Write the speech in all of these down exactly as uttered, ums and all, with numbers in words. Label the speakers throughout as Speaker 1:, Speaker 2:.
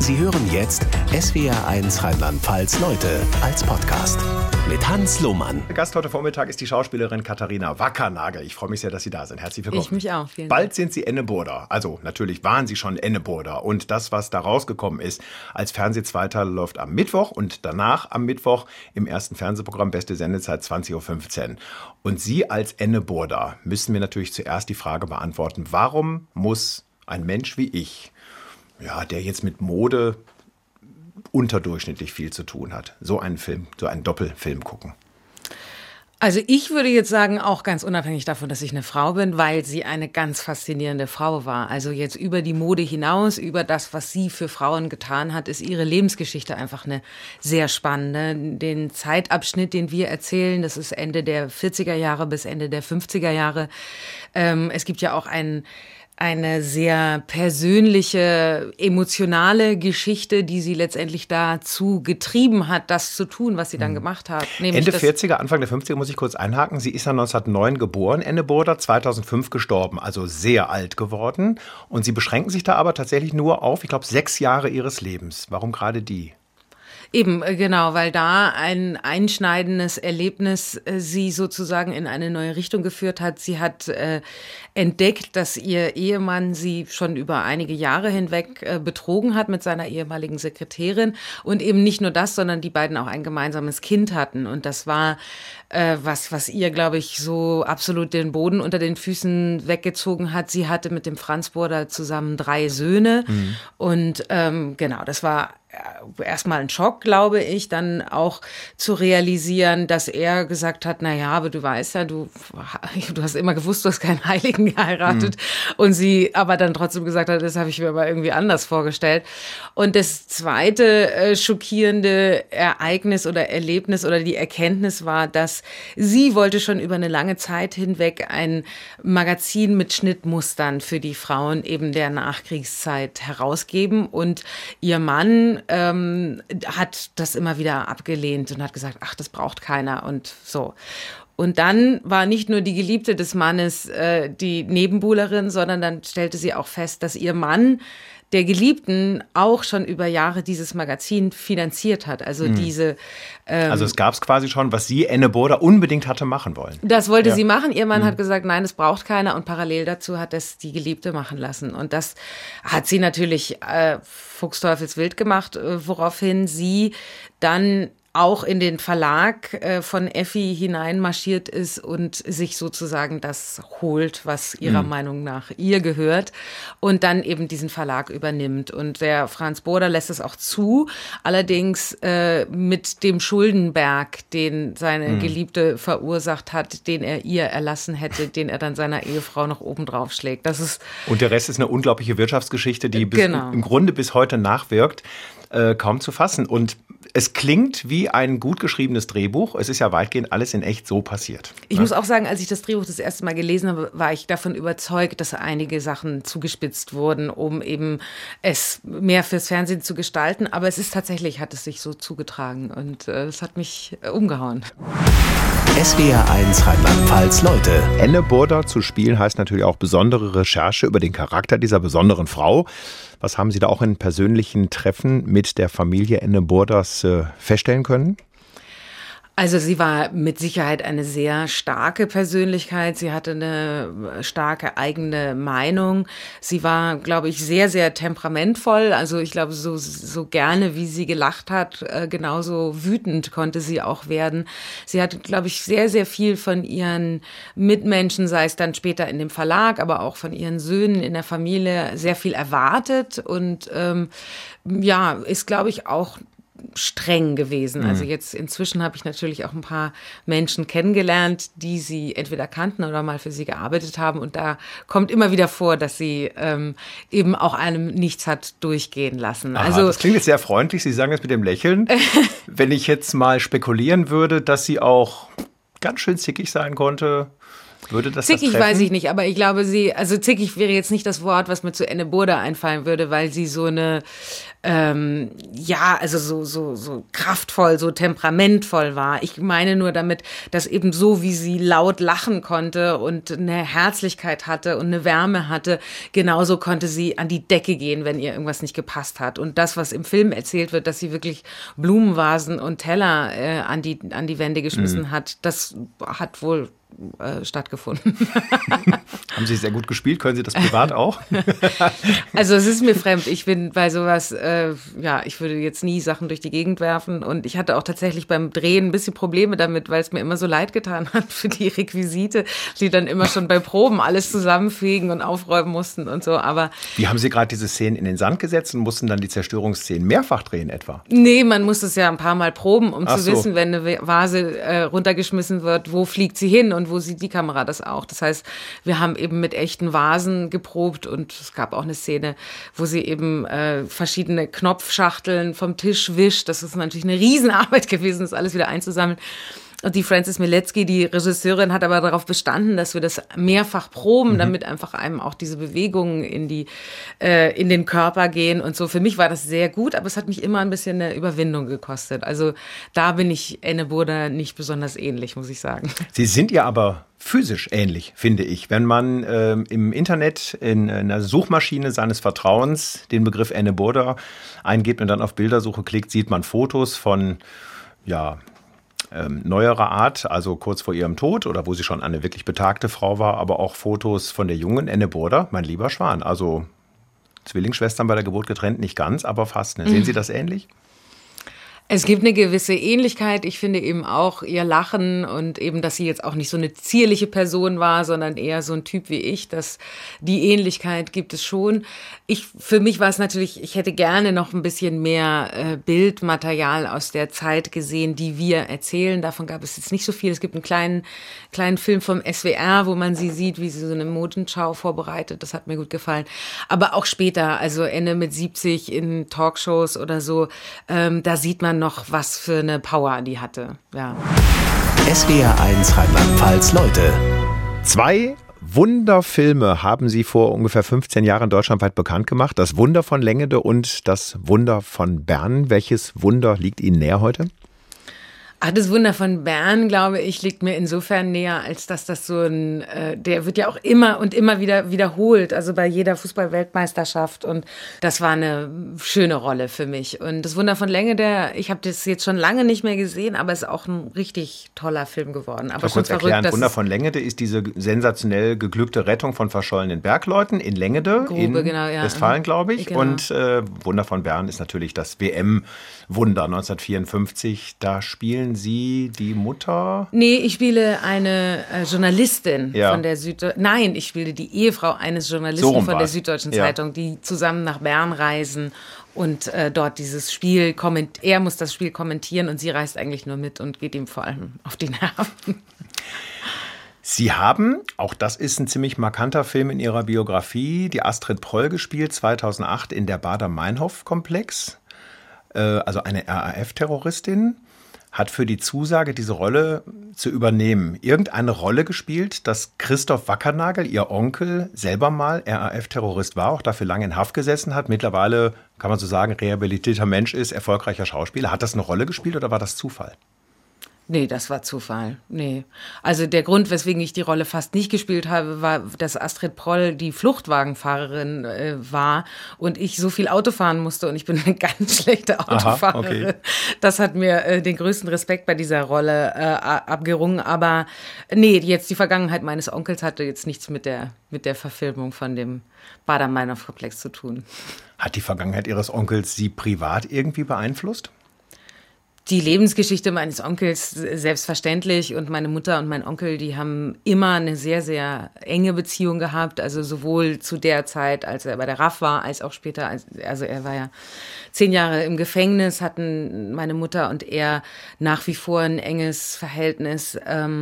Speaker 1: Sie hören jetzt S W R eins Rheinland-Pfalz Leute als Podcast mit Hans Lohmann.
Speaker 2: Der Gast heute Vormittag ist die Schauspielerin Katharina Wackernagel. Ich freue mich sehr, dass Sie da sind. Herzlich willkommen.
Speaker 3: Ich mich auch. Vielen
Speaker 2: Bald
Speaker 3: Dank.
Speaker 2: sind Sie Enneburger. Also natürlich waren Sie schon Enneburger. Und das, was da rausgekommen ist als Fernsehzweiteiler, läuft am Mittwoch und danach am Mittwoch im ersten Fernsehprogramm Beste Sendezeit zwanzig Uhr fünfzehn. Und Sie als Enneburger müssen mir natürlich zuerst die Frage beantworten, warum muss ein Mensch wie ich, ja, der jetzt mit Mode unterdurchschnittlich viel zu tun hat, so einen Film, so einen Doppelfilm gucken?
Speaker 3: Also ich würde jetzt sagen, auch ganz unabhängig davon, dass ich eine Frau bin, weil sie eine ganz faszinierende Frau war. Also jetzt über die Mode hinaus, über das, was sie für Frauen getan hat, ist ihre Lebensgeschichte einfach eine sehr spannende. Den Zeitabschnitt, den wir erzählen, das ist Ende der vierziger Jahre bis Ende der fünfziger Jahre. Ähm, es gibt ja auch einen eine sehr persönliche, emotionale Geschichte, die sie letztendlich dazu getrieben hat, das zu tun, was sie dann gemacht hat.
Speaker 2: Ende vierziger, Anfang der fünfziger muss ich kurz einhaken. Sie ist ja neunzehnhundertneun geboren, Enneburger, zweitausendfünf gestorben, also sehr alt geworden. Und Sie beschränken sich da aber tatsächlich nur auf, ich glaube, sechs Jahre Ihres Lebens. Warum gerade die?
Speaker 3: Eben, genau, weil da ein einschneidendes Erlebnis äh, sie sozusagen in eine neue Richtung geführt hat. Sie hat äh, entdeckt, dass ihr Ehemann sie schon über einige Jahre hinweg äh, betrogen hat mit seiner ehemaligen Sekretärin. Und eben nicht nur das, sondern die beiden auch ein gemeinsames Kind hatten. Und das war äh, was, was ihr, glaube ich, so absolut den Boden unter den Füßen weggezogen hat. Sie hatte mit dem Franz Burda zusammen drei Söhne. Mhm. Und ähm, genau, das war erstmal ein Schock, glaube ich, dann auch zu realisieren, dass er gesagt hat, na ja, aber du weißt ja, du, du hast immer gewusst, du hast keinen Heiligen geheiratet. Mhm. Und sie aber dann trotzdem gesagt hat, das habe ich mir aber irgendwie anders vorgestellt. Und das zweite äh, schockierende Ereignis oder Erlebnis oder die Erkenntnis war, dass sie wollte schon über eine lange Zeit hinweg ein Magazin mit Schnittmustern für die Frauen eben der Nachkriegszeit herausgeben. Und ihr Mann Ähm, hat das immer wieder abgelehnt und hat gesagt, ach, das braucht keiner und so. Und dann war nicht nur die Geliebte des Mannes äh, die Nebenbuhlerin, sondern dann stellte sie auch fest, dass ihr Mann der Geliebten auch schon über Jahre dieses Magazin finanziert hat. Also mhm. diese... Ähm,
Speaker 2: also es gab es quasi schon, was sie, Enneburger, unbedingt hatte machen wollen.
Speaker 3: Das wollte
Speaker 2: ja.
Speaker 3: sie machen. Ihr Mann
Speaker 2: mhm.
Speaker 3: hat gesagt, nein, das braucht keiner. Und parallel dazu hat es die Geliebte machen lassen. Und das hat sie natürlich äh, fuchsteufelswild gemacht, äh, woraufhin sie dann auch in den Verlag äh, von Effi hineinmarschiert ist und sich sozusagen das holt, was ihrer mhm. Meinung nach ihr gehört und dann eben diesen Verlag übernimmt. Und der Franz Burda lässt es auch zu, allerdings äh, mit dem Schuldenberg, den seine mhm. Geliebte verursacht hat, den er ihr erlassen hätte, den er dann seiner Ehefrau noch obendrauf schlägt. Das ist
Speaker 2: und der Rest ist eine unglaubliche Wirtschaftsgeschichte, die bis,
Speaker 3: genau.
Speaker 2: im Grunde bis heute nachwirkt, äh, kaum zu fassen. Und es klingt wie ein gut geschriebenes Drehbuch. Es ist ja weitgehend alles in echt so passiert.
Speaker 3: Ich
Speaker 2: ne?
Speaker 3: muss auch sagen, als ich das Drehbuch das erste Mal gelesen habe, war ich davon überzeugt, dass einige Sachen zugespitzt wurden, um eben es mehr fürs Fernsehen zu gestalten. Aber es ist tatsächlich, hat es sich so zugetragen und äh, das hat mich äh, umgehauen.
Speaker 1: S W R eins Rheinland-Pfalz Leute.
Speaker 2: Enneburger zu spielen heißt natürlich auch besondere Recherche über den Charakter dieser besonderen Frau. Was haben Sie da auch in persönlichen Treffen mit der Familie Enneburders äh, feststellen können?
Speaker 3: Also sie war mit Sicherheit eine sehr starke Persönlichkeit. Sie hatte eine starke eigene Meinung. Sie war, glaube ich, sehr, sehr temperamentvoll. Also ich glaube, so, so gerne, wie sie gelacht hat, äh, genauso wütend konnte sie auch werden. Sie hat, glaube ich, sehr, sehr viel von ihren Mitmenschen, sei es dann später in dem Verlag, aber auch von ihren Söhnen in der Familie, sehr viel erwartet und ähm, ja, ist, glaube ich, auch streng gewesen. Mhm. Also jetzt inzwischen habe ich natürlich auch ein paar Menschen kennengelernt, die sie entweder kannten oder mal für sie gearbeitet haben. Und da kommt immer wieder vor, dass sie ähm, eben auch einem nichts hat durchgehen lassen.
Speaker 2: Aha,
Speaker 3: also
Speaker 2: das klingt jetzt sehr freundlich. Sie sagen das mit dem Lächeln. Wenn ich jetzt mal spekulieren würde, dass sie auch ganz schön zickig sein konnte. Würde das
Speaker 3: zickig
Speaker 2: das treffen?
Speaker 3: Weiß ich nicht, aber ich glaube, sie, also zickig wäre jetzt nicht das Wort, was mir zu Enne Burda einfallen würde, weil sie so eine, ähm, ja, also so, so, so kraftvoll, so temperamentvoll war. Ich meine nur damit, dass eben so, wie sie laut lachen konnte und eine Herzlichkeit hatte und eine Wärme hatte, genauso konnte sie an die Decke gehen, wenn ihr irgendwas nicht gepasst hat. Und das, was im Film erzählt wird, dass sie wirklich Blumenvasen und Teller äh, an die, an die Wände geschmissen mhm. hat, das hat wohl Äh, stattgefunden.
Speaker 2: Haben Sie sehr gut gespielt? Können Sie das privat auch?
Speaker 3: Also es ist mir fremd. Ich bin bei sowas, äh, ja, ich würde jetzt nie Sachen durch die Gegend werfen und ich hatte auch tatsächlich beim Drehen ein bisschen Probleme damit, weil es mir immer so leid getan hat für die Requisite, die dann immer schon bei Proben alles zusammenfegen und aufräumen mussten und so, aber...
Speaker 2: Wie haben Sie gerade diese Szenen in den Sand gesetzt und mussten dann die Zerstörungsszenen mehrfach drehen etwa?
Speaker 3: Nee, man muss es ja ein paar Mal proben, um
Speaker 2: Ach
Speaker 3: zu
Speaker 2: so.
Speaker 3: wissen, wenn eine Vase äh, runtergeschmissen wird, wo fliegt sie hin und wo sieht die Kamera das auch. Das heißt, wir haben eben mit echten Vasen geprobt und es gab auch eine Szene, wo sie eben äh, verschiedene Knopfschachteln vom Tisch wischt. Das ist natürlich eine Riesenarbeit gewesen, das alles wieder einzusammeln. Und die Frances Milecki, die Regisseurin, hat aber darauf bestanden, dass wir das mehrfach proben, mhm. damit einfach einem auch diese Bewegungen in die äh, in den Körper gehen und so. Für mich war das sehr gut, aber es hat mich immer ein bisschen eine Überwindung gekostet. Also da bin ich Enne Burda nicht besonders ähnlich, muss ich sagen.
Speaker 2: Sie sind ja aber physisch ähnlich, finde ich. Wenn man ähm, im Internet in einer Suchmaschine seines Vertrauens den Begriff Enne Burda eingibt und dann auf Bildersuche klickt, sieht man Fotos von, ja, Ähm, neuerer Art, also kurz vor ihrem Tod oder wo sie schon eine wirklich betagte Frau war, aber auch Fotos von der jungen Enne Burda, mein lieber Schwan. Also Zwillingsschwestern bei der Geburt getrennt, nicht ganz, aber fast. Ne? Sehen mhm. Sie das ähnlich?
Speaker 3: Es gibt eine gewisse Ähnlichkeit. Ich finde eben auch ihr Lachen und eben, dass sie jetzt auch nicht so eine zierliche Person war, sondern eher so ein Typ wie ich, dass die Ähnlichkeit gibt es schon. Ich, für mich war es natürlich, ich hätte gerne noch ein bisschen mehr äh, Bildmaterial aus der Zeit gesehen, die wir erzählen. Davon gab es jetzt nicht so viel. Es gibt einen kleinen, kleinen Film vom S W R, wo man sie sieht, wie sie so eine Modenschau vorbereitet. Das hat mir gut gefallen. Aber auch später, also Ende mit siebzig in Talkshows oder so, ähm, da sieht man noch, was für eine Power die hatte. Ja.
Speaker 1: S W R eins Rheinland-Pfalz Leute.
Speaker 2: Zwei Wunderfilme haben Sie vor ungefähr fünfzehn Jahren deutschlandweit bekannt gemacht. Das Wunder von Lengede und das Wunder von Bern. Welches Wunder liegt Ihnen näher heute?
Speaker 3: Ach, das Wunder von Bern, glaube ich, liegt mir insofern näher, als dass das so ein, äh, der wird ja auch immer und immer wieder wiederholt, also bei jeder Fußball-Weltmeisterschaft und das war eine schöne Rolle für mich. Und das Wunder von Lengede, ich habe das jetzt schon lange nicht mehr gesehen, aber es ist auch ein richtig toller Film geworden. Aber schon
Speaker 2: kurz
Speaker 3: verrückt,
Speaker 2: erklären,
Speaker 3: dass
Speaker 2: Wunder von Lengede ist diese sensationell geglückte Rettung von verschollenen Bergleuten in Lengede,
Speaker 3: Grube,
Speaker 2: in
Speaker 3: genau, ja.
Speaker 2: Westfalen, glaube ich.
Speaker 3: Genau.
Speaker 2: Und äh, Wunder von Bern ist natürlich das W M-Wunder neunzehnhundertvierundfünfzig. Da spielen Sie die Mutter?
Speaker 3: Nee, ich spiele eine äh, Journalistin
Speaker 2: ja.
Speaker 3: von der Süddeutschen. Nein, ich spiele die Ehefrau eines Journalisten
Speaker 2: so
Speaker 3: von der Süddeutschen
Speaker 2: ja.
Speaker 3: Zeitung, die zusammen nach Bern reisen und äh, dort dieses Spiel kommentieren. Er muss das Spiel kommentieren und sie reist eigentlich nur mit und geht ihm vor allem auf die Nerven.
Speaker 2: Sie haben, auch das ist ein ziemlich markanter Film in Ihrer Biografie, die Astrid Proll gespielt, zweitausendacht in der Baader-Meinhof-Komplex. Äh, also eine R A F-Terroristin. Hat für die Zusage, diese Rolle zu übernehmen, irgendeine Rolle gespielt, dass Christoph Wackernagel, ihr Onkel, selber mal R A F-Terrorist war, auch dafür lange in Haft gesessen hat, mittlerweile, kann man so sagen, rehabilitierter Mensch ist, erfolgreicher Schauspieler. Hat das eine Rolle gespielt oder war das Zufall?
Speaker 3: Nee, das war Zufall. Nee. Also der Grund, weswegen ich die Rolle fast nicht gespielt habe, war, dass Astrid Proll die Fluchtwagenfahrerin äh, war und ich so viel Auto fahren musste und ich bin eine ganz schlechte Autofahrerin. Aha, okay. Das hat mir äh, den größten Respekt bei dieser Rolle äh, abgerungen. Aber nee, jetzt die Vergangenheit meines Onkels hatte jetzt nichts mit der, mit der Verfilmung von dem Baader-Meinhof-Komplex zu tun.
Speaker 2: Hat die Vergangenheit Ihres Onkels Sie privat irgendwie beeinflusst?
Speaker 3: Die Lebensgeschichte meines Onkels selbstverständlich und meine Mutter und mein Onkel, die haben immer eine sehr, sehr enge Beziehung gehabt, also sowohl zu der Zeit, als er bei der R A F war, als auch später, also er war ja zehn Jahre im Gefängnis, hatten meine Mutter und er nach wie vor ein enges Verhältnis.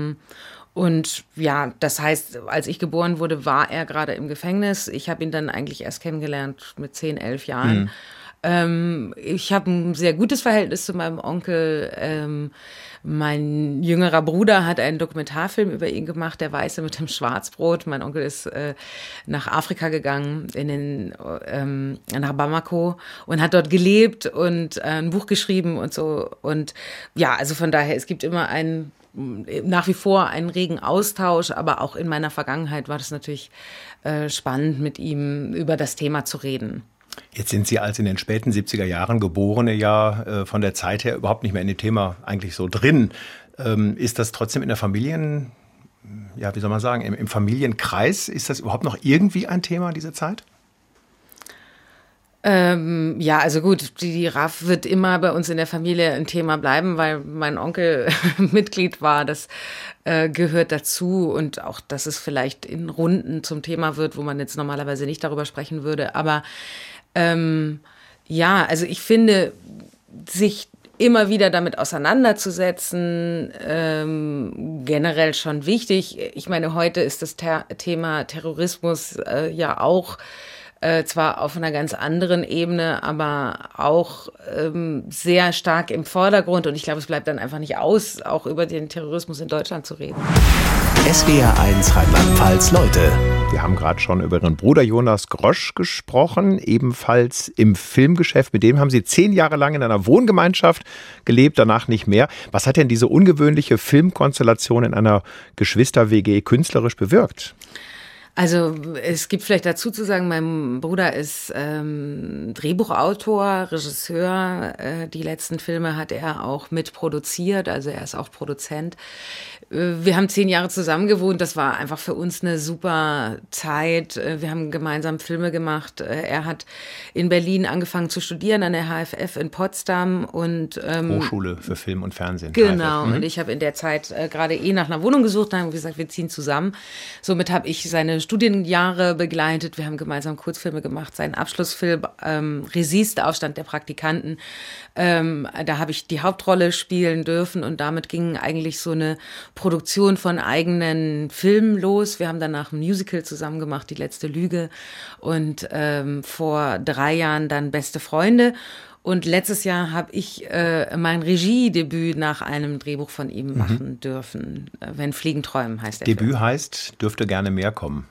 Speaker 3: Und ja, das heißt, als ich geboren wurde, war er gerade im Gefängnis. Ich habe ihn dann eigentlich erst kennengelernt mit zehn, elf Jahren. Mhm. Ähm, ich habe ein sehr gutes Verhältnis zu meinem Onkel. Ähm, mein jüngerer Bruder hat einen Dokumentarfilm über ihn gemacht, Der Weiße mit dem Schwarzbrot. Mein Onkel ist äh, nach Afrika gegangen, in den, ähm, nach Bamako und hat dort gelebt und äh, ein Buch geschrieben und so. Und ja, also von daher, es gibt immer einen, nach wie vor einen regen Austausch, aber auch in meiner Vergangenheit war das natürlich äh, spannend, mit ihm über das Thema zu reden.
Speaker 2: Jetzt sind Sie als in den späten siebziger Jahren Geborene ja äh, von der Zeit her überhaupt nicht mehr in dem Thema eigentlich so drin. Ähm, ist das trotzdem in der Familien, ja, wie soll man sagen, im, im Familienkreis, ist das überhaupt noch irgendwie ein Thema, diese Zeit?
Speaker 3: Ähm, ja, also gut, die, die R A F wird immer bei uns in der Familie ein Thema bleiben, weil mein Onkel Mitglied war. Das äh, gehört dazu und auch, dass es vielleicht in Runden zum Thema wird, wo man jetzt normalerweise nicht darüber sprechen würde. Aber ähm, ja, also ich finde, sich immer wieder damit auseinanderzusetzen, ähm, generell schon wichtig. Ich meine, heute ist das Ter- Thema Terrorismus äh, ja auch Äh, zwar auf einer ganz anderen Ebene, aber auch ähm, sehr stark im Vordergrund. Und ich glaube, es bleibt dann einfach nicht aus, auch über den Terrorismus in Deutschland zu reden.
Speaker 1: S W R eins Rheinland-Pfalz Leute.
Speaker 2: Wir haben gerade schon über Ihren Bruder Jonas Grosch gesprochen, ebenfalls im Filmgeschäft. Mit dem haben Sie zehn Jahre lang in einer Wohngemeinschaft gelebt, danach nicht mehr. Was hat denn diese ungewöhnliche Filmkonstellation in einer Geschwister-W G künstlerisch bewirkt?
Speaker 3: Also es gibt vielleicht dazu zu sagen, mein Bruder ist ähm, Drehbuchautor, Regisseur. Äh, die letzten Filme hat er auch mitproduziert, also er ist auch Produzent. Äh, wir haben zehn Jahre zusammen gewohnt, das war einfach für uns eine super Zeit. Äh, wir haben gemeinsam Filme gemacht. Äh, er hat in Berlin angefangen zu studieren, an der H F F in Potsdam. und ähm,
Speaker 2: Hochschule für Film und Fernsehen.
Speaker 3: Genau,
Speaker 2: mhm.
Speaker 3: und ich habe in der Zeit äh, gerade eh nach einer Wohnung gesucht, dann haben wir gesagt, wir ziehen zusammen. Somit habe ich seine Studienjahre begleitet. Wir haben gemeinsam Kurzfilme gemacht. Sein Abschlussfilm, ähm, Regis, der Aufstand der Praktikanten, ähm, da habe ich die Hauptrolle spielen dürfen und damit ging eigentlich so eine Produktion von eigenen Filmen los. Wir haben danach ein Musical zusammen gemacht, Die letzte Lüge, und ähm, vor drei Jahren dann Beste Freunde. Und letztes Jahr habe ich äh, mein Regiedebüt nach einem Drehbuch von ihm machen mhm. dürfen. Wenn Fliegen träumen heißt der
Speaker 2: Debüt
Speaker 3: Film.
Speaker 2: heißt, dürfte gerne mehr kommen.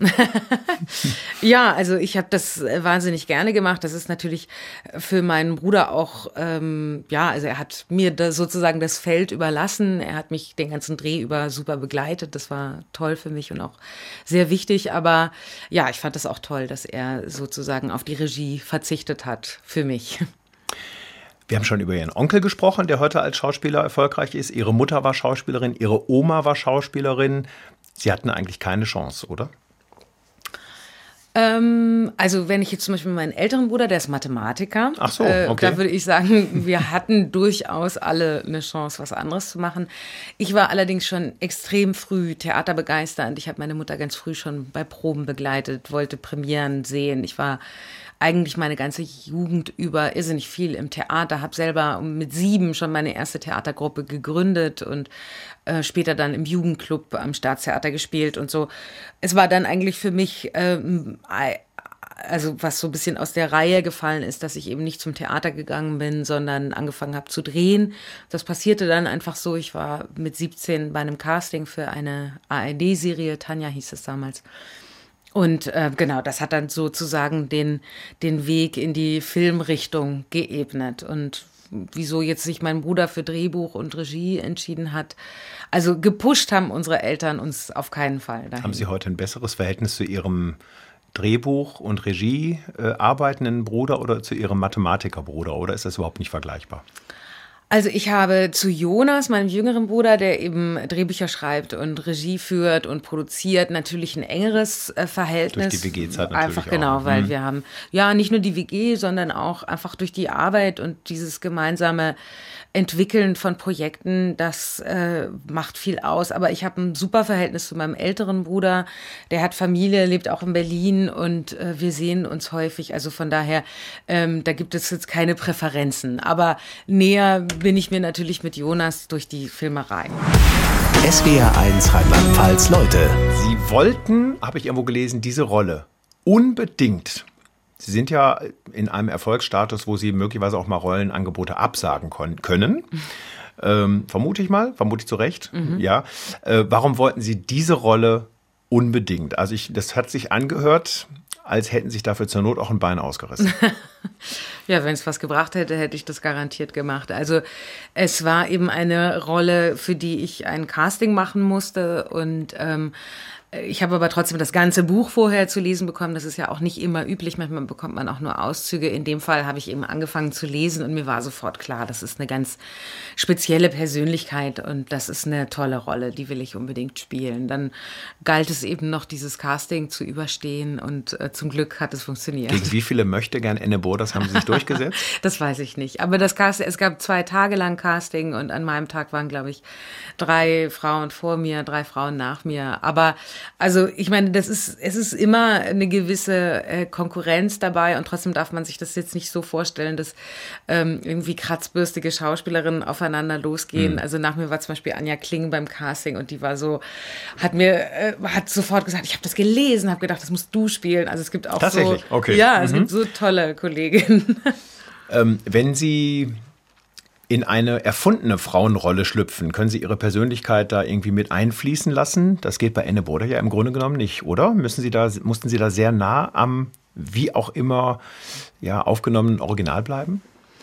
Speaker 3: Ja, also ich habe das wahnsinnig gerne gemacht. Das ist natürlich für meinen Bruder auch, ähm, ja, also er hat mir da sozusagen das Feld überlassen. Er hat mich den ganzen Dreh über super begleitet. Das war toll für mich und auch sehr wichtig. Aber ja, ich fand das auch toll, dass er sozusagen auf die Regie verzichtet hat für mich.
Speaker 2: Wir haben schon über Ihren Onkel gesprochen, der heute als Schauspieler erfolgreich ist. Ihre Mutter war Schauspielerin, Ihre Oma war Schauspielerin. Sie hatten eigentlich keine Chance, oder?
Speaker 3: Ähm, also wenn ich jetzt zum Beispiel meinen älteren Bruder, der ist Mathematiker.
Speaker 2: Ach so, okay.
Speaker 3: Äh, da würde ich sagen, wir hatten durchaus alle eine Chance, was anderes zu machen. Ich war allerdings schon extrem früh theaterbegeisternd. Ich habe meine Mutter ganz früh schon bei Proben begleitet, wollte Premieren sehen. Ich war eigentlich meine ganze Jugend über irrsinnig viel im Theater, habe selber mit sieben schon meine erste Theatergruppe gegründet und äh, später dann im Jugendclub am Staatstheater gespielt und so. Es war dann eigentlich für mich, ähm, also was so ein bisschen aus der Reihe gefallen ist, dass ich eben nicht zum Theater gegangen bin, sondern angefangen habe zu drehen. Das passierte dann einfach so. Ich war mit siebzehn bei einem Casting für eine A R D-Serie, Tanja hieß es damals. Und äh, genau, das hat dann sozusagen den, den Weg in die Filmrichtung geebnet. Und wieso jetzt sich mein Bruder für Drehbuch und Regie entschieden hat, also gepusht haben unsere Eltern uns auf keinen Fall dahin.
Speaker 2: Haben Sie heute ein besseres Verhältnis zu Ihrem Drehbuch- und Regie äh, arbeitenden Bruder oder zu Ihrem Mathematikerbruder? Oder ist das überhaupt nicht vergleichbar?
Speaker 3: Also ich habe zu Jonas, meinem jüngeren Bruder, der eben Drehbücher schreibt und Regie führt und produziert, natürlich ein engeres äh, Verhältnis.
Speaker 2: Durch die W G-Zeit natürlich
Speaker 3: Einfach genau,
Speaker 2: auch.
Speaker 3: weil
Speaker 2: mhm.
Speaker 3: wir haben ja nicht nur die W G, sondern auch einfach durch die Arbeit und dieses gemeinsame Entwickeln von Projekten, das äh, macht viel aus. Aber ich habe ein super Verhältnis zu meinem älteren Bruder. Der hat Familie, lebt auch in Berlin und äh, wir sehen uns häufig. Also von daher, ähm, da gibt es jetzt keine Präferenzen. Aber näher bin ich mir natürlich mit Jonas durch die Filmerei.
Speaker 1: S W R eins Rheinland-Pfalz Leute.
Speaker 2: Sie wollten, habe ich irgendwo gelesen, diese Rolle unbedingt. Sie sind ja in einem Erfolgsstatus, wo Sie möglicherweise auch mal Rollenangebote absagen können. Ähm, vermute ich mal, vermute ich zu Recht. Mhm. Ja. Äh, warum wollten Sie diese Rolle unbedingt? Also ich, das hat sich angehört, als hätten sich dafür zur Not auch ein Bein ausgerissen.
Speaker 3: Ja, wenn es was gebracht hätte, hätte ich das garantiert gemacht. Also es war eben eine Rolle, für die ich ein Casting machen musste und ähm, ich habe aber trotzdem das ganze Buch vorher zu lesen bekommen. Das ist ja auch nicht immer üblich. Manchmal bekommt man auch nur Auszüge. In dem Fall habe ich eben angefangen zu lesen und mir war sofort klar, das ist eine ganz spezielle Persönlichkeit und das ist eine tolle Rolle, die will ich unbedingt spielen. Dann galt es eben noch, dieses Casting zu überstehen und äh, zum Glück hat es funktioniert.
Speaker 2: Gegen wie viele möchte gern Enne Burders haben Sie sich durchgesetzt?
Speaker 3: Das weiß ich nicht. Aber das Casting, es gab zwei Tage lang Casting und an meinem Tag waren, glaube ich, drei Frauen vor mir, drei Frauen nach mir. Aber also ich meine, das ist, es ist immer eine gewisse äh, Konkurrenz dabei und trotzdem darf man sich das jetzt nicht so vorstellen, dass ähm, irgendwie kratzbürstige Schauspielerinnen aufeinander losgehen. Mhm. Also nach mir war zum Beispiel Anja Kling beim Casting und die war so, hat mir, äh, hat sofort gesagt, ich habe das gelesen, habe gedacht, das musst du spielen. Also es gibt auch
Speaker 2: Tatsächlich?
Speaker 3: so,
Speaker 2: Okay.
Speaker 3: Ja, es
Speaker 2: mhm.
Speaker 3: gibt so tolle Kolleginnen.
Speaker 2: Ähm, wenn Sie in eine erfundene Frauenrolle schlüpfen, können Sie Ihre Persönlichkeit da irgendwie mit einfließen lassen? Das geht bei Enne Burda ja im Grunde genommen nicht, oder? Müssen Sie da, mussten Sie da sehr nah am, wie auch immer, ja, aufgenommenen Original bleiben?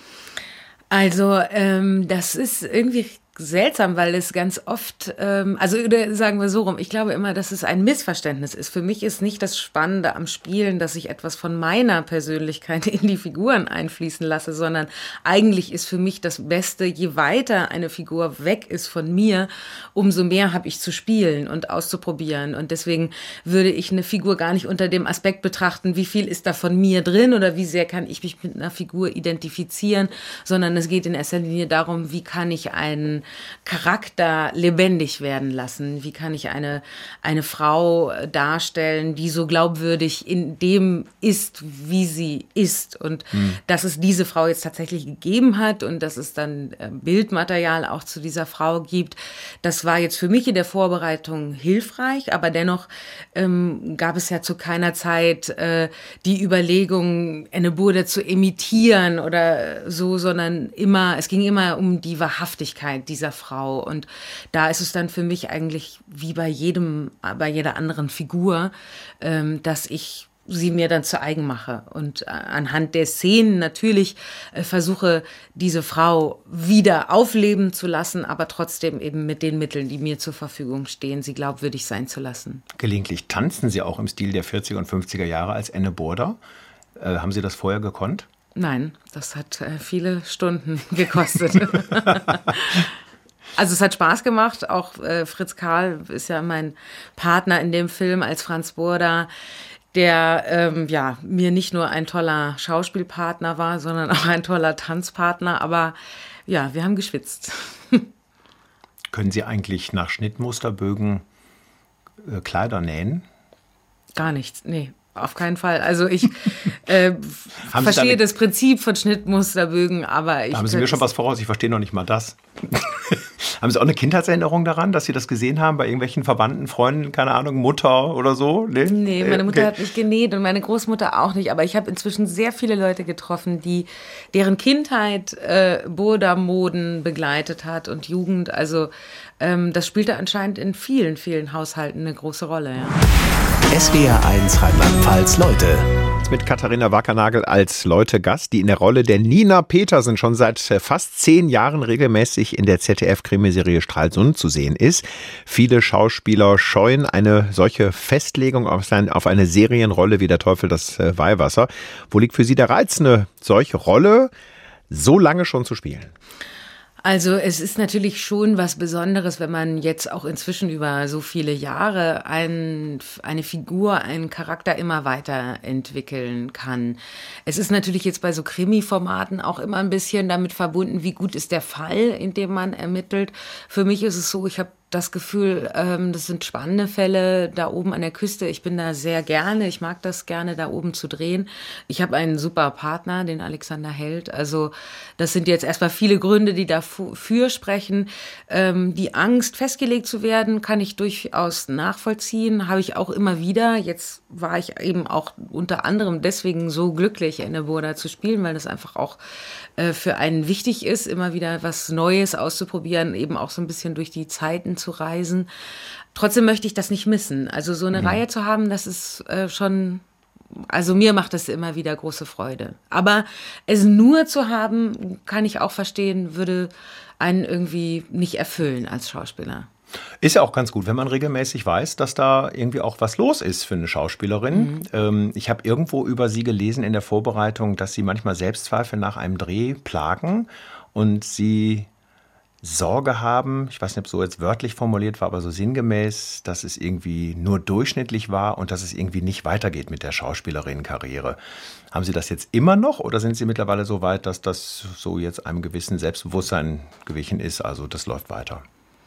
Speaker 3: Also ähm, das ist irgendwie seltsam, weil es ganz oft, ähm, also oder sagen wir so rum, ich glaube immer, dass es ein Missverständnis ist. Für mich ist nicht das Spannende am Spielen, dass ich etwas von meiner Persönlichkeit in die Figuren einfließen lasse, sondern eigentlich ist für mich das Beste, je weiter eine Figur weg ist von mir, umso mehr habe ich zu spielen und auszuprobieren. Und deswegen würde ich eine Figur gar nicht unter dem Aspekt betrachten, wie viel ist da von mir drin oder wie sehr kann ich mich mit einer Figur identifizieren, sondern es geht in erster Linie darum, wie kann ich einen Charakter lebendig werden lassen? Wie kann ich eine, eine Frau darstellen, die so glaubwürdig in dem ist, wie sie ist? Und mhm. dass es diese Frau jetzt tatsächlich gegeben hat und dass es dann Bildmaterial auch zu dieser Frau gibt, das war jetzt für mich in der Vorbereitung hilfreich, aber dennoch ähm, gab es ja zu keiner Zeit äh, die Überlegung, Enne Burda zu imitieren oder so, sondern immer, es ging immer um die Wahrhaftigkeit dieser Frau. Und da ist es dann für mich eigentlich wie bei jedem, bei jeder anderen Figur, ähm, dass ich sie mir dann zu eigen mache und anhand der Szenen natürlich äh, versuche, diese Frau wieder aufleben zu lassen, aber trotzdem eben mit den Mitteln, die mir zur Verfügung stehen, sie glaubwürdig sein zu lassen.
Speaker 2: Gelegentlich tanzen Sie auch im Stil der vierziger und fünfziger Jahre als Enne Burda. Äh, haben Sie das vorher gekonnt?
Speaker 3: Nein, das hat äh, viele Stunden gekostet. Also es hat Spaß gemacht, auch äh, Fritz Karl ist ja mein Partner in dem Film als Franz Burda, der ähm, ja mir nicht nur ein toller Schauspielpartner war, sondern auch ein toller Tanzpartner, aber ja, wir haben geschwitzt.
Speaker 2: Können Sie eigentlich nach Schnittmusterbögen äh, Kleider nähen?
Speaker 3: Gar nichts, nee. Auf keinen Fall. Also ich äh, verstehe das Prinzip von Schnittmusterbögen, aber ich...
Speaker 2: Da haben Sie mir schon was voraus, ich verstehe noch nicht mal das. Haben Sie auch eine Kindheitserinnerung daran, dass Sie das gesehen haben bei irgendwelchen Verwandten, Freunden, keine Ahnung, Mutter oder so? Nee,
Speaker 3: nee meine Mutter
Speaker 2: okay.
Speaker 3: hat nicht genäht und meine Großmutter auch nicht, aber ich habe inzwischen sehr viele Leute getroffen, die deren Kindheit äh, Burda-Moden begleitet hat und Jugend. Also ähm, das spielte anscheinend in vielen, vielen Haushalten eine große Rolle, ja.
Speaker 1: S W R eins Rheinland-Pfalz Leute.
Speaker 2: Mit Katharina Wackernagel als Leute-Gast, die in der Rolle der Nina Petersen schon seit fast zehn Jahren regelmäßig in der Z D F-Krimiserie Stralsund zu sehen ist. Viele Schauspieler scheuen eine solche Festlegung auf eine Serienrolle wie der Teufel das Weihwasser. Wo liegt für Sie der Reiz, eine solche Rolle so lange schon zu spielen?
Speaker 3: Also es ist natürlich schon was Besonderes, wenn man jetzt auch inzwischen über so viele Jahre ein, eine Figur, einen Charakter immer weiterentwickeln kann. Es ist natürlich jetzt bei so Krimi-Formaten auch immer ein bisschen damit verbunden, wie gut ist der Fall, in dem man ermittelt. Für mich ist es so, ich habe das Gefühl, ähm, das sind spannende Fälle da oben an der Küste. Ich bin da sehr gerne, ich mag das gerne, da oben zu drehen. Ich habe einen super Partner, den Alexander Held. Also das sind jetzt erstmal viele Gründe, die dafür sprechen. Ähm, die Angst, festgelegt zu werden, kann ich durchaus nachvollziehen. Habe ich auch immer wieder. Jetzt war ich eben auch unter anderem deswegen so glücklich, Enneburda zu spielen, weil das einfach auch äh, für einen wichtig ist, immer wieder was Neues auszuprobieren, eben auch so ein bisschen durch die Zeiten zu reisen. Trotzdem möchte ich das nicht missen. Also so eine mhm. Reihe zu haben, das ist äh, schon, also mir macht das immer wieder große Freude. Aber es nur zu haben, kann ich auch verstehen, würde einen irgendwie nicht erfüllen als Schauspieler.
Speaker 2: Ist ja auch ganz gut, wenn man regelmäßig weiß, dass da irgendwie auch was los ist für eine Schauspielerin. Mhm. Ähm, ich habe irgendwo über sie gelesen in der Vorbereitung, dass sie manchmal Selbstzweifel nach einem Dreh plagen und sie Sorge haben, ich weiß nicht, ob es so jetzt wörtlich formuliert war, aber so sinngemäß, dass es irgendwie nur durchschnittlich war und dass es irgendwie nicht weitergeht mit der Schauspielerinnenkarriere. Haben Sie das jetzt immer noch oder sind Sie mittlerweile so weit, dass das so jetzt einem gewissen Selbstbewusstsein gewichen ist, also das läuft weiter?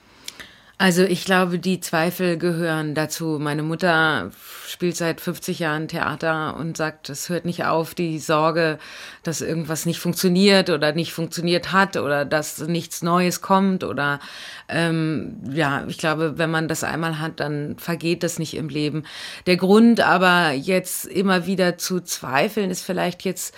Speaker 3: Also ich glaube, die Zweifel gehören dazu. Meine Mutter spielt seit fünfzig Jahren Theater und sagt, es hört nicht auf, die Sorge, dass irgendwas nicht funktioniert oder nicht funktioniert hat oder dass nichts Neues kommt oder ähm, ja, ich glaube, wenn man das einmal hat, dann vergeht das nicht im Leben. Der Grund aber jetzt immer wieder zu zweifeln ist vielleicht jetzt,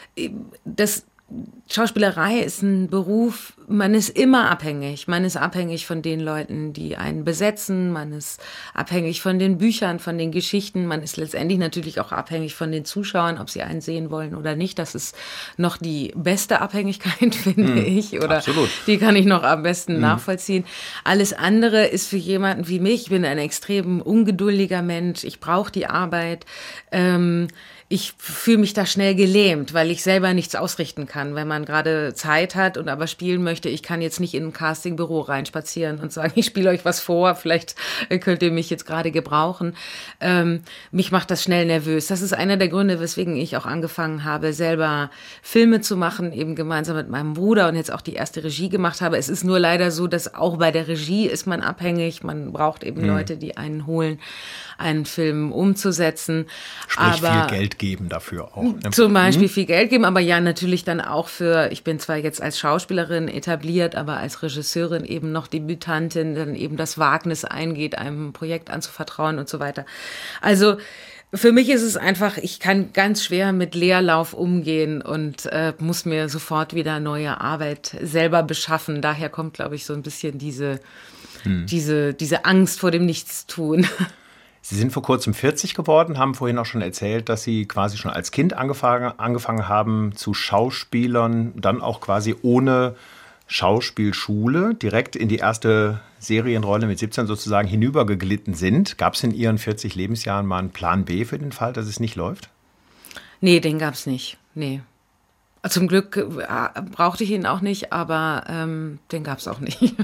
Speaker 3: das Schauspielerei ist ein Beruf, man ist immer abhängig. Man ist abhängig von den Leuten, die einen besetzen. Man ist abhängig von den Büchern, von den Geschichten. Man ist letztendlich natürlich auch abhängig von den Zuschauern, ob sie einen sehen wollen oder nicht. Das ist noch die beste Abhängigkeit, finde mm, ich. Oder absolut. Die kann ich noch am besten mm. nachvollziehen. Alles andere ist für jemanden wie mich, ich bin ein extrem ungeduldiger Mensch. Ich brauche die Arbeit. Ähm, Ich fühle mich da schnell gelähmt, weil ich selber nichts ausrichten kann. Wenn man gerade Zeit hat und aber spielen möchte, ich kann jetzt nicht in ein Castingbüro reinspazieren und sagen, ich spiele euch was vor, vielleicht könnt ihr mich jetzt gerade gebrauchen. Ähm, mich macht das schnell nervös. Das ist einer der Gründe, weswegen ich auch angefangen habe, selber Filme zu machen, eben gemeinsam mit meinem Bruder und jetzt auch die erste Regie gemacht habe. Es ist nur leider so, dass auch bei der Regie ist man abhängig. Man braucht eben mhm. Leute, die einen holen, einen Film umzusetzen.
Speaker 2: Sprich,
Speaker 3: aber
Speaker 2: viel Geld geben dafür auch. Ne?
Speaker 3: Zum Beispiel mhm. viel Geld geben, aber ja, natürlich dann auch für, ich bin zwar jetzt als Schauspielerin etabliert, aber als Regisseurin eben noch Debütantin, dann eben das Wagnis eingeht, einem Projekt anzuvertrauen und so weiter. Also für mich ist es einfach, ich kann ganz schwer mit Leerlauf umgehen und äh, muss mir sofort wieder neue Arbeit selber beschaffen. Daher kommt, glaube ich, so ein bisschen diese, hm. diese, diese Angst vor dem Nichtstun.
Speaker 2: Sie sind vor kurzem vierzig geworden, haben vorhin auch schon erzählt, dass Sie quasi schon als Kind angefangen, angefangen haben zu Schauspielern, dann auch quasi ohne Schauspielschule direkt in die erste Serienrolle mit siebzehn sozusagen hinübergeglitten sind. Gab es in Ihren vierzig Lebensjahren mal einen Plan B für den Fall, dass es nicht läuft?
Speaker 3: Nee, den gab es nicht. Nee. Zum Glück äh, brauchte ich ihn auch nicht, aber ähm, den gab es auch nicht.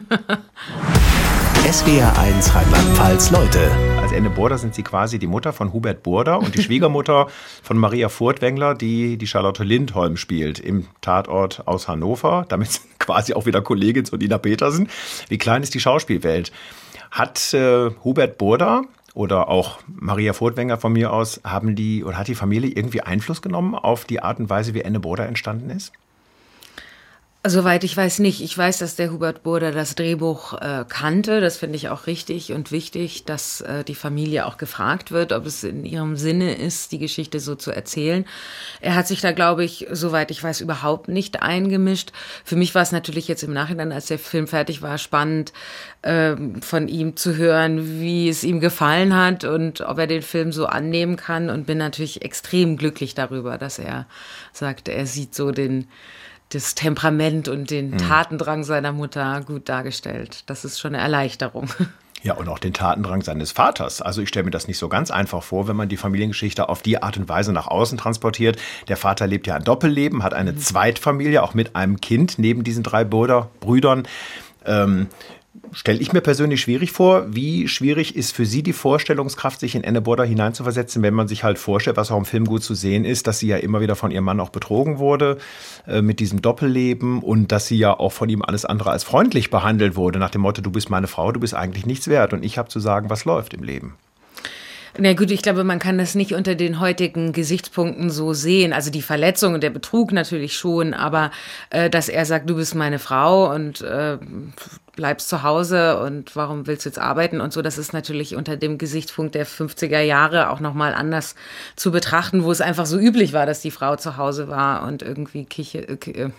Speaker 1: S W R eins Rheinland-Pfalz Leute.
Speaker 2: Als Enneburda sind Sie quasi die Mutter von Hubert Burda und die Schwiegermutter von Maria Furtwängler, die die Charlotte Lindholm spielt im Tatort aus Hannover. Damit sind quasi auch wieder Kollegin zu Nina Petersen. Wie klein ist die Schauspielwelt? Hat äh, Hubert Burda oder auch Maria Furtwängler von mir aus, haben die oder hat die Familie irgendwie Einfluss genommen auf die Art und Weise, wie Enneburda entstanden ist?
Speaker 3: Soweit ich weiß nicht. Ich weiß, dass der Hubert Burda das Drehbuch äh, kannte. Das finde ich auch richtig und wichtig, dass äh, die Familie auch gefragt wird, ob es in ihrem Sinne ist, die Geschichte so zu erzählen. Er hat sich da, glaube ich, soweit ich weiß, überhaupt nicht eingemischt. Für mich war es natürlich jetzt im Nachhinein, als der Film fertig war, spannend, äh, von ihm zu hören, wie es ihm gefallen hat und ob er den Film so annehmen kann. Und bin natürlich extrem glücklich darüber, dass er sagt, er sieht so den das Temperament und den Tatendrang seiner Mutter gut dargestellt. Das ist schon eine Erleichterung.
Speaker 2: Ja, und auch den Tatendrang seines Vaters. Also ich stelle mir das nicht so ganz einfach vor, wenn man die Familiengeschichte auf die Art und Weise nach außen transportiert. Der Vater lebt ja ein Doppelleben, hat eine mhm. Zweitfamilie, auch mit einem Kind neben diesen drei Brüder, Brüdern. Ähm, stelle ich mir persönlich schwierig vor. Wie schwierig ist für Sie die Vorstellungskraft, sich in Anne Bodder hineinzuversetzen, wenn man sich halt vorstellt, was auch im Film gut zu sehen ist, dass sie ja immer wieder von ihrem Mann auch betrogen wurde äh, mit diesem Doppelleben und dass sie ja auch von ihm alles andere als freundlich behandelt wurde, nach dem Motto, du bist meine Frau, du bist eigentlich nichts wert und ich habe zu sagen, was läuft im Leben.
Speaker 3: Na gut, ich glaube, man kann das nicht unter den heutigen Gesichtspunkten so sehen. Also die Verletzung und der Betrug natürlich schon, aber äh, dass er sagt, du bist meine Frau und äh, bleibst zu Hause und warum willst du jetzt arbeiten und so, das ist natürlich unter dem Gesichtspunkt der fünfziger Jahre auch nochmal anders zu betrachten, wo es einfach so üblich war, dass die Frau zu Hause war und irgendwie Küche, äh,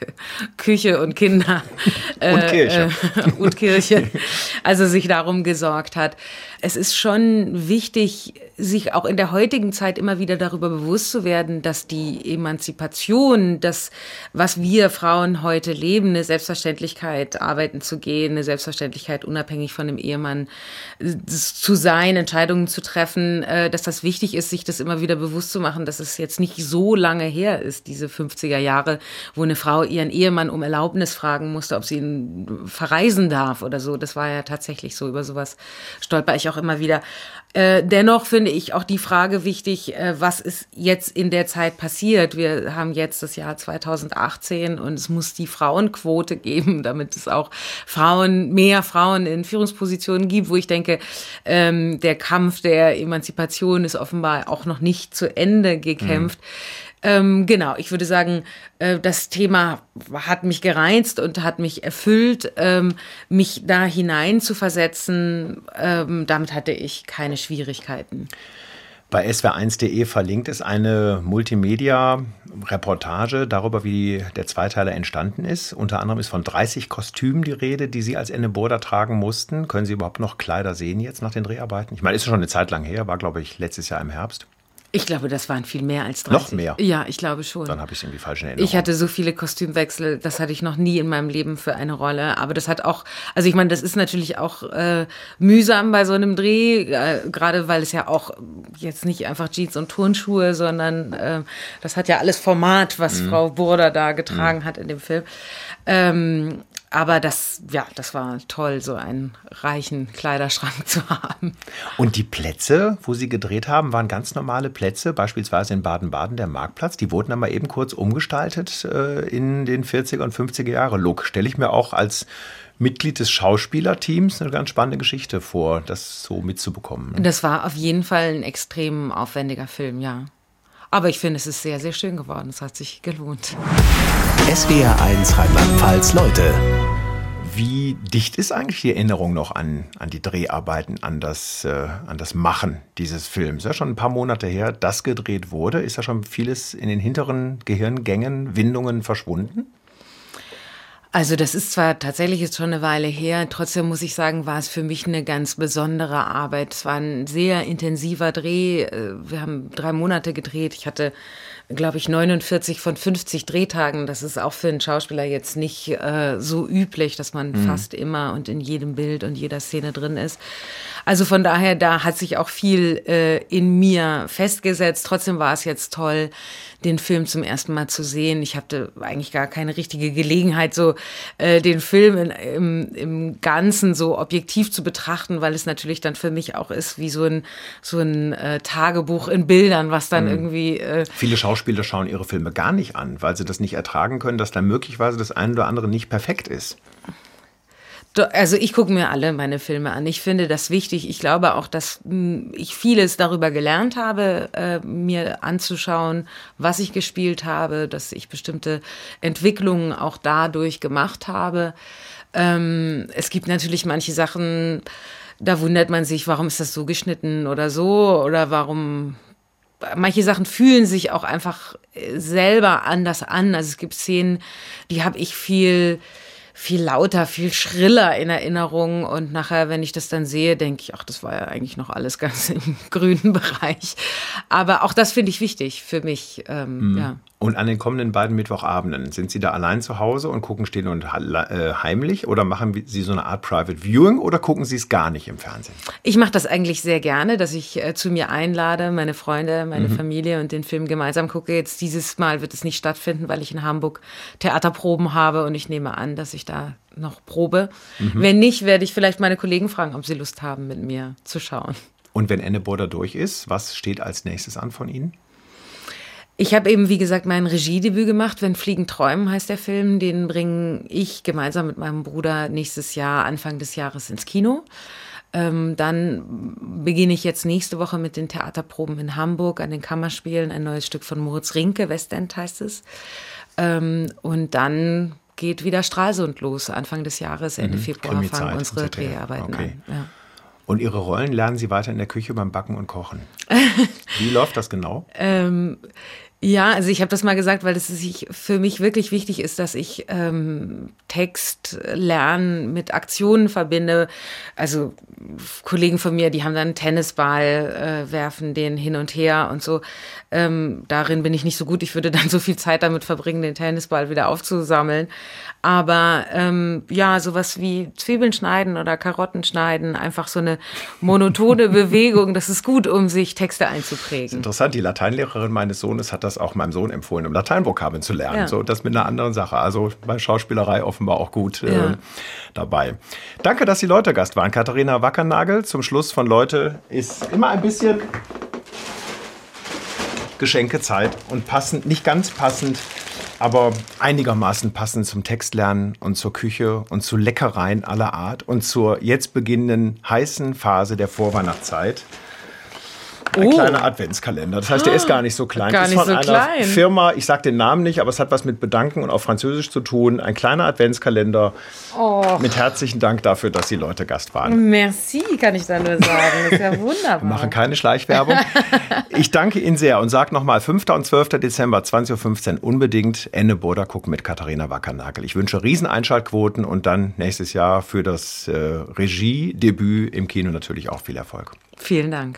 Speaker 3: Küche und Kinder äh,
Speaker 2: und Kirche.
Speaker 3: Äh, und Kirche, also sich darum gesorgt hat. Es ist schon wichtig, sich auch in der heutigen Zeit immer wieder darüber bewusst zu werden, dass die Emanzipation, das, was wir Frauen heute leben, eine Selbstverständlichkeit, arbeiten zu gehen, eine Selbstverständlichkeit, unabhängig von dem Ehemann zu sein, Entscheidungen zu treffen, dass das wichtig ist, sich das immer wieder bewusst zu machen, dass es jetzt nicht so lange her ist, diese fünfziger Jahre, wo eine Frau ihren Ehemann um Erlaubnis fragen musste, ob sie ihn verreisen darf oder so. Das war ja tatsächlich so. Über sowas stolper ich auch immer wieder. Äh, dennoch finde ich auch die Frage wichtig, äh, was ist jetzt in der Zeit passiert? Wir haben jetzt das Jahr zweitausendachtzehn und es muss die Frauenquote geben, damit es auch Frauen, mehr Frauen in Führungspositionen gibt, wo ich denke, ähm, der Kampf der Emanzipation ist offenbar auch noch nicht zu Ende gekämpft. Mhm. Ähm, genau, ich würde sagen, äh, das Thema hat mich gereizt und hat mich erfüllt, ähm, mich da hinein zu versetzen. Ähm, damit hatte ich keine Schwierigkeiten.
Speaker 2: Bei S W R eins punkt de verlinkt ist eine Multimedia-Reportage darüber, wie der Zweiteiler entstanden ist. Unter anderem ist von dreißig Kostümen die Rede, die Sie als Anne Bodder tragen mussten. Können Sie überhaupt noch Kleider sehen jetzt nach den Dreharbeiten? Ich meine, ist schon eine Zeit lang her, war, glaube ich, letztes Jahr im Herbst.
Speaker 3: Ich glaube, das waren viel mehr als dreißig.
Speaker 2: Noch mehr?
Speaker 3: Ja, ich glaube schon.
Speaker 2: Dann habe ich es irgendwie falsch in Erinnerung.
Speaker 3: Ich hatte so viele Kostümwechsel, das hatte ich noch nie in meinem Leben für eine Rolle. Aber das hat auch, also ich meine, das ist natürlich auch äh, mühsam bei so einem Dreh, äh, gerade weil es ja auch jetzt nicht einfach Jeans und Turnschuhe, sondern äh, das hat ja alles Format, was mhm. Frau Bodder da getragen mhm. hat in dem Film. Ähm, Aber das, ja, das war toll, so einen reichen Kleiderschrank zu haben.
Speaker 2: Und die Plätze, wo Sie gedreht haben, waren ganz normale Plätze, beispielsweise in Baden-Baden, der Marktplatz. Die wurden dann mal eben kurz umgestaltet äh, in den vierziger und fünfziger Jahre Look. Stelle ich mir auch als Mitglied des Schauspielerteams eine ganz spannende Geschichte vor, das so mitzubekommen.
Speaker 3: Das war auf jeden Fall ein extrem aufwendiger Film, ja. Aber ich finde, es ist sehr, sehr schön geworden. Es hat sich gelohnt.
Speaker 1: S W R eins Rheinland-Pfalz, Leute.
Speaker 2: Wie dicht ist eigentlich die Erinnerung noch an, an die Dreharbeiten, an das, äh, an das Machen dieses Films? Ja, schon ein paar Monate her, dass gedreht wurde. Ist da schon vieles in den hinteren Gehirngängen, Windungen verschwunden?
Speaker 3: Also das ist zwar tatsächlich jetzt schon eine Weile her, trotzdem muss ich sagen, war es für mich eine ganz besondere Arbeit. Es war ein sehr intensiver Dreh. Wir haben drei Monate gedreht. Ich hatte, glaube ich, neunundvierzig von fünfzig Drehtagen. Das ist auch für einen Schauspieler jetzt nicht äh, so üblich, dass man mhm. fast immer und in jedem Bild und jeder Szene drin ist. Also von daher, da hat sich auch viel äh, in mir festgesetzt. Trotzdem war es jetzt toll, den Film zum ersten Mal zu sehen. Ich hatte eigentlich gar keine richtige Gelegenheit, so äh, den Film in, im, im Ganzen so objektiv zu betrachten, weil es natürlich dann für mich auch ist wie so ein, so ein äh, Tagebuch in Bildern, was dann mhm. irgendwie... Äh
Speaker 2: Viele Schauspieler schauen ihre Filme gar nicht an, weil sie das nicht ertragen können, dass dann möglicherweise das eine oder andere nicht perfekt ist.
Speaker 3: Also ich gucke mir alle meine Filme an. Ich finde das wichtig. Ich glaube auch, dass ich vieles darüber gelernt habe, äh, mir anzuschauen, was ich gespielt habe, dass ich bestimmte Entwicklungen auch dadurch gemacht habe. Ähm, es gibt natürlich manche Sachen, da wundert man sich, warum ist das so geschnitten oder so oder warum... Manche Sachen fühlen sich auch einfach selber anders an. Also es gibt Szenen, die habe ich viel... viel lauter, viel schriller in Erinnerung und nachher, wenn ich das dann sehe, denke ich, ach, das war ja eigentlich noch alles ganz im grünen Bereich. Aber auch das finde ich wichtig für mich, ähm,
Speaker 2: mhm.
Speaker 3: ja.
Speaker 2: Und an den kommenden beiden Mittwochabenden, sind Sie da allein zu Hause und gucken still und äh, heimlich oder machen Sie so eine Art Private Viewing oder gucken Sie es gar nicht im Fernsehen?
Speaker 3: Ich mache das eigentlich sehr gerne, dass ich äh, zu mir einlade, meine Freunde, meine mhm. Familie und den Film gemeinsam gucke. Jetzt dieses Mal wird es nicht stattfinden, weil ich in Hamburg Theaterproben habe und ich nehme an, dass ich da noch probe. Mhm. Wenn nicht, werde ich vielleicht meine Kollegen fragen, ob sie Lust haben, mit mir zu schauen.
Speaker 2: Und wenn Enneburda durch ist, was steht als nächstes an von Ihnen?
Speaker 3: Ich habe eben, wie gesagt, mein Regiedebüt gemacht. Wenn Fliegen träumen heißt der Film. Den bringe ich gemeinsam mit meinem Bruder nächstes Jahr, Anfang des Jahres ins Kino. Ähm, dann beginne ich jetzt nächste Woche mit den Theaterproben in Hamburg an den Kammerspielen. Ein neues Stück von Moritz Rinke, Westend heißt es. Ähm, und dann geht wieder Stralsund los. Anfang des Jahres, Ende mhm. Februar fangen unsere Dreharbeiten
Speaker 2: okay.
Speaker 3: an. Ja.
Speaker 2: Und Ihre Rollen lernen Sie weiter in der Küche beim Backen und Kochen. Wie läuft das genau?
Speaker 3: ähm, ja, also ich habe das mal gesagt, weil es für mich wirklich wichtig ist, dass ich ähm, Text lernen mit Aktionen verbinde. Also Kollegen von mir, die haben dann einen Tennisball, äh, werfen den hin und her und so. Ähm, darin bin ich nicht so gut. Ich würde dann so viel Zeit damit verbringen, den Tennisball wieder aufzusammeln. Aber ähm, ja, sowas wie Zwiebeln schneiden oder Karotten schneiden, einfach so eine monotone Bewegung, das ist gut, um sich Texte einzuprägen. Das ist
Speaker 2: interessant, die Lateinlehrerin meines Sohnes hat das auch meinem Sohn empfohlen, um Lateinvokabeln zu lernen. Ja. So, das mit einer anderen Sache. Also bei Schauspielerei offenbar auch gut äh, ja. dabei. Danke, dass Sie Leute-Gast waren. Katharina Wackernagel, zum Schluss von Leute ist immer ein bisschen Geschenkezeit und passend, nicht ganz passend, aber einigermaßen passend zum Textlernen und zur Küche und zu Leckereien aller Art und zur jetzt beginnenden heißen Phase der Vorweihnachtszeit. Ein oh. kleiner Adventskalender. Das heißt, der ist gar nicht so klein.
Speaker 3: Gar
Speaker 2: das ist
Speaker 3: nicht
Speaker 2: von
Speaker 3: so
Speaker 2: einer
Speaker 3: klein.
Speaker 2: Firma, ich sage den Namen nicht, aber es hat was mit Bedanken und auf Französisch zu tun. Ein kleiner Adventskalender. Oh. Mit herzlichen Dank dafür, dass Sie Leute Gast waren.
Speaker 3: Merci, kann ich da nur sagen. Das ist ja wunderbar.
Speaker 2: Wir machen keine Schleichwerbung. Ich danke Ihnen sehr und sage nochmal, fünften und zwölften Dezember, zwanzig Uhr fünfzehn, unbedingt Enneburda gucken mit Katharina Wackernagel. Ich wünsche Rieseneinschaltquoten und dann nächstes Jahr für das äh, Regiedebüt im Kino natürlich auch viel Erfolg.
Speaker 3: Vielen Dank.